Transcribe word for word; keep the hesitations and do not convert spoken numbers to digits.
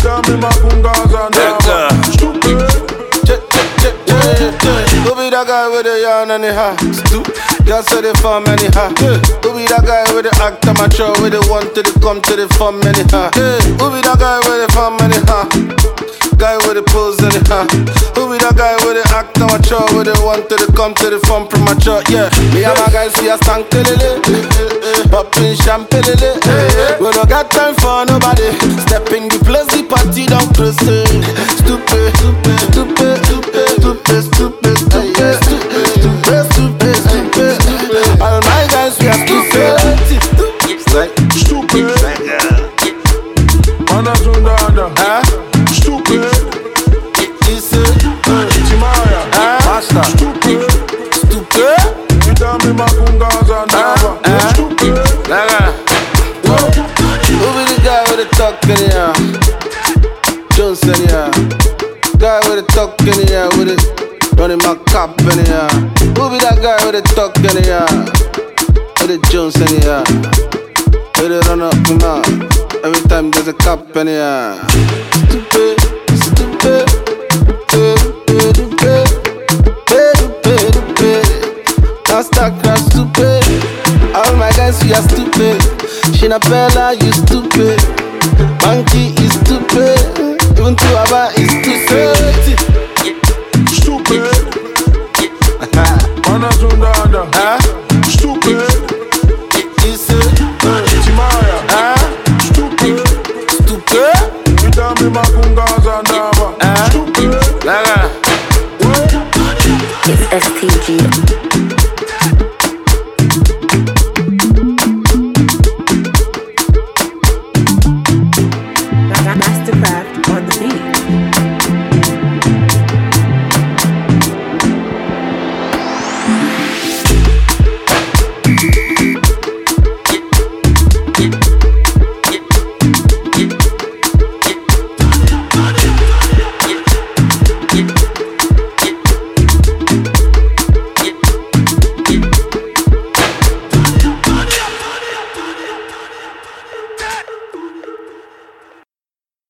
Dame makungaza ndaba. Stupid. Who be that guy with the yarn and the hat? Just so the farm and the hat. Who be that guy with the act amateur with the one to the come to the farm and the hat? Who be that guy with the farm and the hat? Guy with the pose and the hat. Who be that guy with the act amateur with the one to the come to the farm premature? Yeah, me and my guys see a stank tilly, popping champagne. We don't got time for nobody. Stepping the place, the party don't proceed. Stupid, stupid, stupid, stupid, stupid, stupid, stupid, stupid, stupid, stupid. All my guys we are stupid. Like Stupid. Anazunda anda. huh? Stupid. Listen, Timaya. master. Stupid. Stupid. Dame makungaza ndaba. Huh? Stupid. Naga. Who be the guy with the talk in the air? Johnson, yeah. Guy with the talk in the air with it. Running my cop in the air. Who be that guy with the talk in the air? With the Jones in the air. With the run up the mouth. Every time there's a cop in the air. Stupid, stupid, stupid, stupid, stupid, stupid. Master crash stupid. All my guys we are stupid. Shinapella you stupid. Monkey is stupid. Even Tuaba is stupid. Stupid. Anazunda anda. Huh? Stupid. Listen, Timaya. huh? Stupid. Stupid. Dame makungaza ndaba. Huh? Stupid. Naga. It's S T G. Mastercraft on the beat.